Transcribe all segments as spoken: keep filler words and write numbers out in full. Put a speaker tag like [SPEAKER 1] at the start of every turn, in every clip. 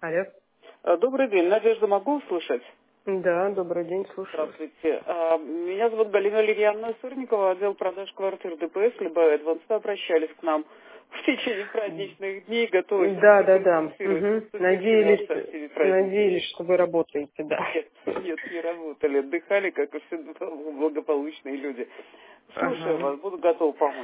[SPEAKER 1] Алло.
[SPEAKER 2] А, Добрый день. Надежда, могу услышать?
[SPEAKER 1] Да, добрый день, слушаю.
[SPEAKER 2] Здравствуйте. А, Меня зовут Галина Лильяновна Сурникова, отдел продаж квартир ДПС, либо Эдванс. Вы обращались к нам в течение праздничных дней, готовясь
[SPEAKER 1] Да, да, да.
[SPEAKER 2] консультировать.
[SPEAKER 1] Угу.
[SPEAKER 2] Наступившими вас
[SPEAKER 1] Надеялись,
[SPEAKER 2] со всеми праздниками.
[SPEAKER 1] надеялись, что вы работаете, да.
[SPEAKER 2] Нет, нет, не работали, отдыхали, как и все благополучные люди. Слушаю
[SPEAKER 1] Ага.
[SPEAKER 2] вас, буду готова помочь.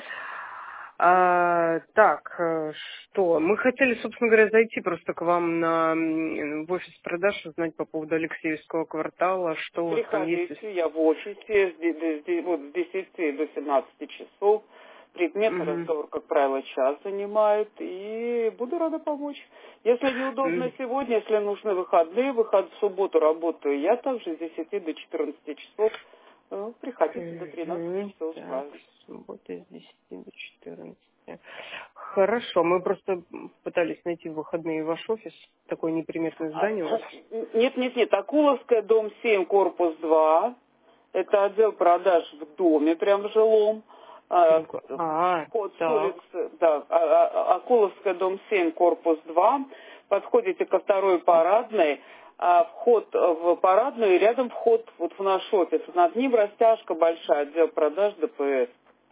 [SPEAKER 1] А, так, э, что? Мы хотели, собственно говоря, зайти просто к вам на, м, в офис продаж, узнать по поводу Алексеевского квартала, что у вас там есть.
[SPEAKER 2] Приходите, я в офисе с де- де- де- вот с десяти до семнадцати часов. Предметный
[SPEAKER 1] Угу.
[SPEAKER 2] разговор, как правило, час занимает, и буду рада помочь. Если неудобно сегодня, если нужны выходные, выход в субботу работаю я также с десяти до четырнадцати часов. Ну, приходите до тринадцати
[SPEAKER 1] Угу.
[SPEAKER 2] часов
[SPEAKER 1] Так,
[SPEAKER 2] справимся.
[SPEAKER 1] суббота с десяти до четырнадцати. Хорошо, мы просто пытались найти в выходные ваш офис, такое неприметное
[SPEAKER 2] А,
[SPEAKER 1] здание у вас.
[SPEAKER 2] Нет, нет, нет, Акуловская, дом семь, корпус два. Это отдел продаж в доме, прям в жилом. А,
[SPEAKER 1] Семь ко- А,
[SPEAKER 2] Вход с
[SPEAKER 1] так.
[SPEAKER 2] улицы, да, а- а- Акуловская, дом семь, корпус два. Подходите ко второй парадной. А вход в парадную и рядом вход вот в наш офис. Над ним растяжка большая, отдел продаж ДПС.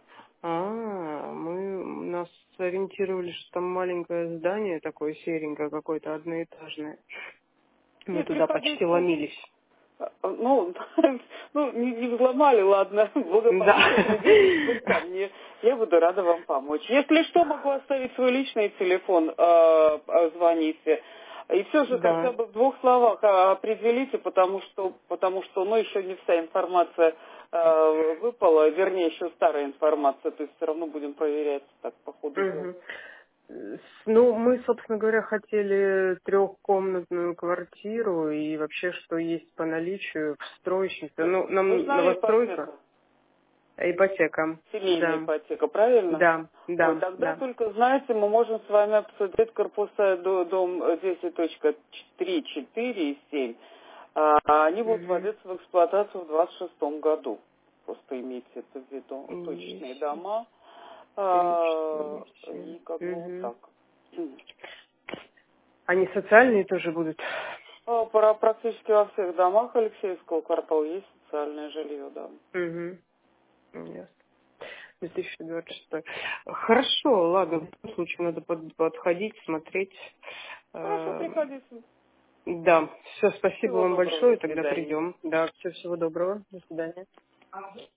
[SPEAKER 1] А, мы нас сориентировали, что там маленькое здание такое серенькое, какое-то одноэтажное. Мы
[SPEAKER 2] Нет,
[SPEAKER 1] туда почти
[SPEAKER 2] приходите.
[SPEAKER 1] ломились.
[SPEAKER 2] А, Ну, ну не, не взломали, ладно, благополучие
[SPEAKER 1] Да.
[SPEAKER 2] придерживайтесь, пусть ко мне. Я буду рада вам помочь. Если что, могу оставить свой личный телефон, э, э, звоните. И все же хотя
[SPEAKER 1] Да.
[SPEAKER 2] бы в двух словах э, определите, потому что, потому что, ну, еще не вся информация э, выпала, вернее, еще старая информация, то есть все равно будем проверять так по ходу дела.
[SPEAKER 1] Мгм. С- Ну, мы, собственно говоря, хотели трехкомнатную квартиру и вообще, что есть по наличию в строящемся. Ну, нам
[SPEAKER 2] Нужна ли
[SPEAKER 1] новостройка,
[SPEAKER 2] ипотека?
[SPEAKER 1] а ипотека.
[SPEAKER 2] Семейная
[SPEAKER 1] Да,
[SPEAKER 2] ипотека, правильно?
[SPEAKER 1] да,
[SPEAKER 2] Ой,
[SPEAKER 1] да,
[SPEAKER 2] тогда
[SPEAKER 1] да.
[SPEAKER 2] только, знаете, мы можем с вами обсудить корпуса до- дом десять точка три, четыре и семь. А, Они будут
[SPEAKER 1] Угу.
[SPEAKER 2] вводиться в эксплуатацию в двадцать шестом году. Просто имейте это в виду. Точные
[SPEAKER 1] десять,
[SPEAKER 2] дома.
[SPEAKER 1] три,
[SPEAKER 2] А,
[SPEAKER 1] четыре, семь.
[SPEAKER 2] И как бы вот
[SPEAKER 1] Угу.
[SPEAKER 2] так. М.
[SPEAKER 1] Они социальные тоже будут?
[SPEAKER 2] А, Про практически во всех домах Алексеевского квартала есть социальное жилье, да.
[SPEAKER 1] Угу. Ясно. две тысячи двадцать шестой. Хорошо, ладно, в любом случае надо под- подходить, смотреть.
[SPEAKER 2] Хорошо,
[SPEAKER 1] Э,
[SPEAKER 2] приходите.
[SPEAKER 1] Да, все, спасибо
[SPEAKER 2] Всего
[SPEAKER 1] вам
[SPEAKER 2] доброго, до
[SPEAKER 1] большое, тогда
[SPEAKER 2] свидания.
[SPEAKER 1] придем. Да, все, всего доброго, до свидания.